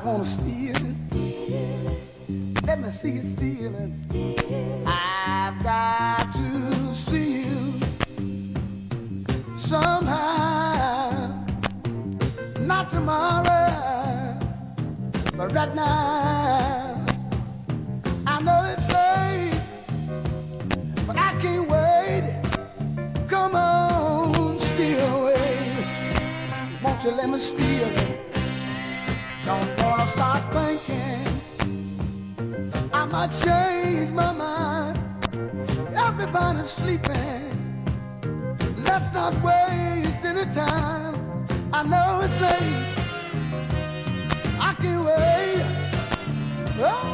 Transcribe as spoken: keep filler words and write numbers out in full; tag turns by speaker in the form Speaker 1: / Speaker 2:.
Speaker 1: wanna steal it. Let me see you steal it. I've got to see you somehow. Not tomorrow, but right now. I know it's late, but I can't wait. Come on, steal away. Won't you let me steal it? Don't wanna start thinking I might change my mind. Everybody's sleeping. Let's not waste any time. I know it's late. I can't wait. Oh.